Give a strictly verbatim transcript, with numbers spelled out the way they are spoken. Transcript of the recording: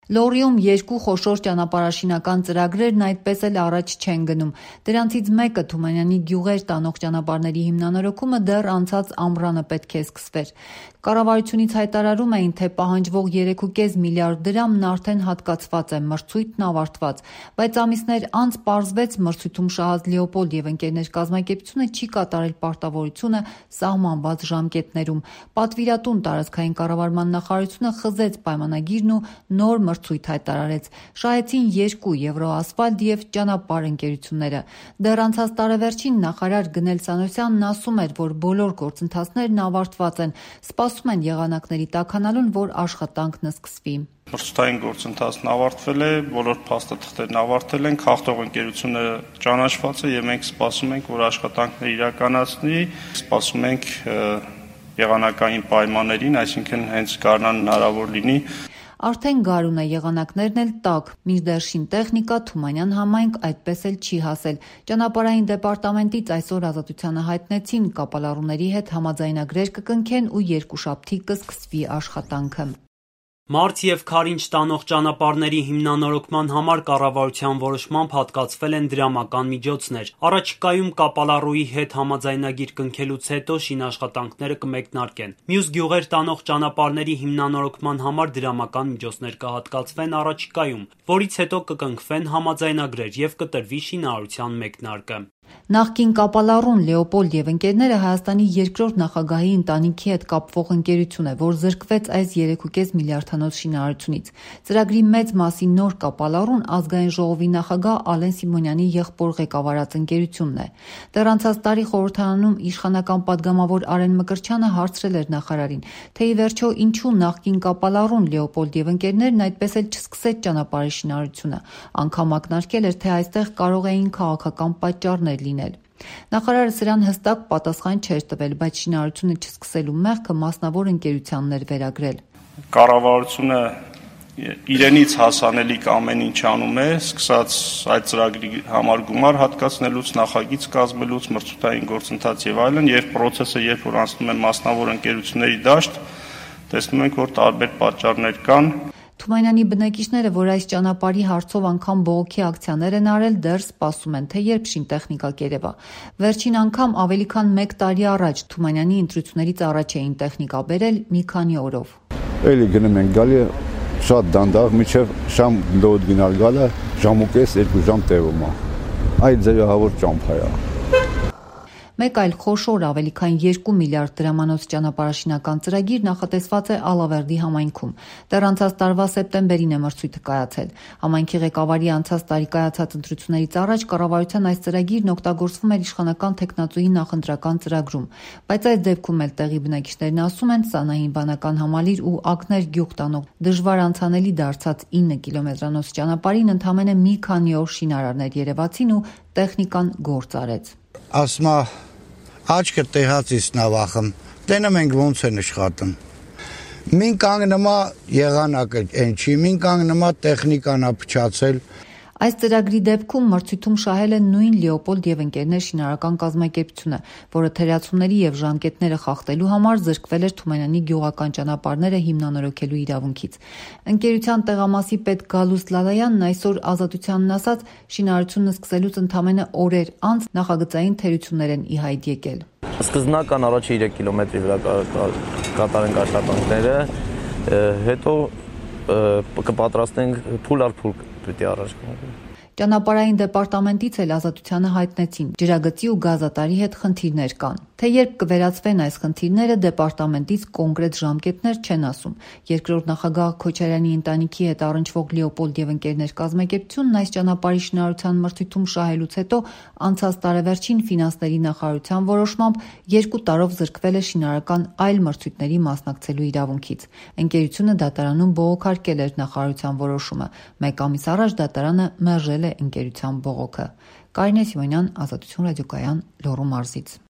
Լոռիում երկու խոշոր ճանապարհաշինական ծրագրերն այդպես էլ առաջ չեն գնում։ Դրանցից մեկը Թումանյանի գյուղեր տանող ճանապարհների հիմնանորոգումը դեռ անցած ամռանը պետք է սկսվեր։ Կառավարությունից հայտարարում էին, թե պահանջվող երեք ու կես միլիարդ դրամն արդեն հատկացված է, մրցույթն ավարտված, բայց ամիսներ անց պարզվեց մրցույթում շահած Լեոպոլդ և ընկերներ կազմակերպությունը չի կատարել պարտավորությունը սահմանված ժամկետներում։ Պատվիրատուն տարածքային կառավարման նախարարությունը խզեց պայմանագիրն ու նոր մրցույթ հայտարարեց։ Շահեցին երկու Եվրոասֆալտ և ճանապարհ ընկերությունները։ Դեռ անցած տարեվերջին նախարար Գնել Սանոսյանն ասում էր, որ բոլոր գործընթացներն ավարտված են, սպասում են եղանակների տաքանալուն, որ աշխատանքն սկսվի։ Մրցութային գործընթացն ավարտվել է, բոլոր փաստաթղթերն ավարտել են, խախտող ընկերությունները ճանաչված է և մենք սպասում ենք, որ աշխատանքները իրականացնի, սպասում ենք եղանակային պայմաններին, այսինքն հենց գարնան հնարավոր լինի։ Արդեն գարուն է, եղանակներն էլ տաք, մինչդեռ շինտեխնիկա Թումանյան համայնք այդպես էլ չի հասել։ Ճանապարհային դեպարտամենտից այսօր Ազատությանը հայտնեցին, կապալառուների հետ համաձայնագրեր կկնքեն ու երկուշաբթի կսկսվի աշխատանքը։ Մարդ և քարինչ տանող ճանապարհների հիմնանորոգման համար կառավարության որոշմամբ հատկացվել են դրամական միջոցներ։ Առաջիկայում կապալառուի հետ համաձայնագիր կնքելուց հետո շինաշխատանքները կմեկնարկեն։ Մյուս գյուղեր տանող ճանապարհների հիմնանորոգման համար դրամական միջոցներ կհատկացվեն առաջիկայում, որից հետո կկնքվեն համաձայնագրեր և կտրվի շինարարության մեկնարկը։ Նախկին կապալառուն Լեոպոլդ և ընկերները Հայաստանի երկրորդ նախագահի ընտանիքի հետ կապվող ընկերություն է, որ զրկվեց այս երեք ու կես միլիարդանոց շինարարությունից։ Ծրագրի մեծ մասի նոր կապալառուն Ազգային ժողովի նախագահ Ալեն Սիմոնյանի եղբոր ղեկավարած ընկերությունն է։ Դեռ անցած տարի խորհրդարանում իշխանական падգամավոր Արեն Մկրտչյանը հարցրել էր նախարարին, թե ի վերջո ինչու նախկին կապալառուն Լեոպոլդ և ընկերներն այդպես էլ չսկսեց ճանապարհի շինարարությունը։ Անգամ ակնարկել էր, թե այստեղ կարող էին քաղաքական պատճառներ լինել։ Նախարարը սրան հստակ պատասխան չէր տվել, բայց շինարարությունը չսկսելու մեղքը մասնավոր ընկերությանն էր վերագրել։ Կառավարությունը իրենից հասանելիք ամեն ինչ անում է, սկսած այդ ծրագրի համար գումար հատկացնելուց, նախագիծ կազմելուց, մրցութային գործընթաց եւ այլն, եւ process-ը երբ որ անցնում է մասնավոր ընկերությունների դաշտ, տեսնում ենք, որ տարբեր պատճառներ կան։ Թումանյանի բնակիչները, որ այս ճանապարհի հարցով անգամ բողոքի ակցիաներ են արել, դեռ սպասում են, թե երբ շինտեխնիկա կերևա։ Վերջին անգամ ավելի քան մեկ տարի առաջ Թումանյանի ընտրություններից առաջ էին տեխնիկա բերել մի քանի օրով։ Էլի գնում են գալի շատ դանդաղ, մինչև շամ լոդ գնալ գալը ժամ ու կես, երկու ժամ տևում է։ Այդ ձևահավոր ճամփա է։ Մեկ այլ խոշոր ավելի քան երկու միլիարդ դրամանոց ճանապարհաշինական ծրագիր նախատեսված է Ալավերդի համայնքում։ Դեռ անցած տարվա սեպտեմբերին է մրցույթը կայացել։ Համայնքի ղեկավարի անցած տարի կայացած ընտրություններից առաջ կառավարության այս ծրագիրն օգտագործվում էր իշխանական թեկնածուի նախընտրական ծրագրում, բայց այս դեպքում էլ տեղի բնակիչներն ասում են, Սանահին բանական համալիր ու Ակներ գյուղ տանող դժվար անցանելի դարձած ինը կիլոմետրանոց ճանապարհին ընդամենը մի քանի օր շինարարներ երևացին ու տեխնիկան գործ արեց։ Ասմա աչքը տեղացից նավախım, տենը մենք ոնց են աշխատում։ Մին կանգնումա եղանակը են չի, մին կանգնումա տեխնիկան է փչացել։ Այս ծրագրի դեպքում մրցույթում շահել են նույն Լեոպոլդ և ընկերներ շինարարական կազմակերպությունը, որը թերացումների և ժամկետները խախտելու համար զրկվել էր Թումանյանի գյուղական ճանապարհները հիմնանորոգելու իրավունքից։ Ընկերության տեղամասի պետ Գալուստ Լալայանն այսօր Ազատությանն ասաց, շինարարությունն սկսելուց ընդամենը օրեր անց նախագծային թերություններ են ի հայտ եկել։ Սկզբնական առաջի երեք կիլոմետրի վրա կատարենք աշխատանքները, հետո կպատրաստենք փուլ առ փուլ պիտի առաջ գնանք։ Ճանապարհային դեպարտամենտից էլ Ազատությանը հայտնեցին, ջրագծի ու գազատարի հետ խնդիրներ կան։ Թե երբ կվերացվեն այս խնդիրները, դեպարտամենտից կոնկրետ ժամկետներ չեն ասում։ Երկրորդ նախագահ Քոչարյանի ընտանիքի հետ առնչվող Լեոպոլդ և ընկերներ կազմակերպությունն այս ճանապարհի շինարարության մրցույթում շահելուց հետո անցած տարեվերջին ֆինանսների նախարարության որոշմամբ երկու տարով զրկվել է շինարարական այլ մրցույթների մասնակցելու իրավունքից։ Ընկերությունը դատարանում բողոքարկել էր նախարարության որոշումը։ Մեկ ամիս առաջ դատարանը մերժել է ընկերության բողոքը։ Կարինե Սիմոնյան, Ազատություն ռադիոկայան, Լոռու մարզից։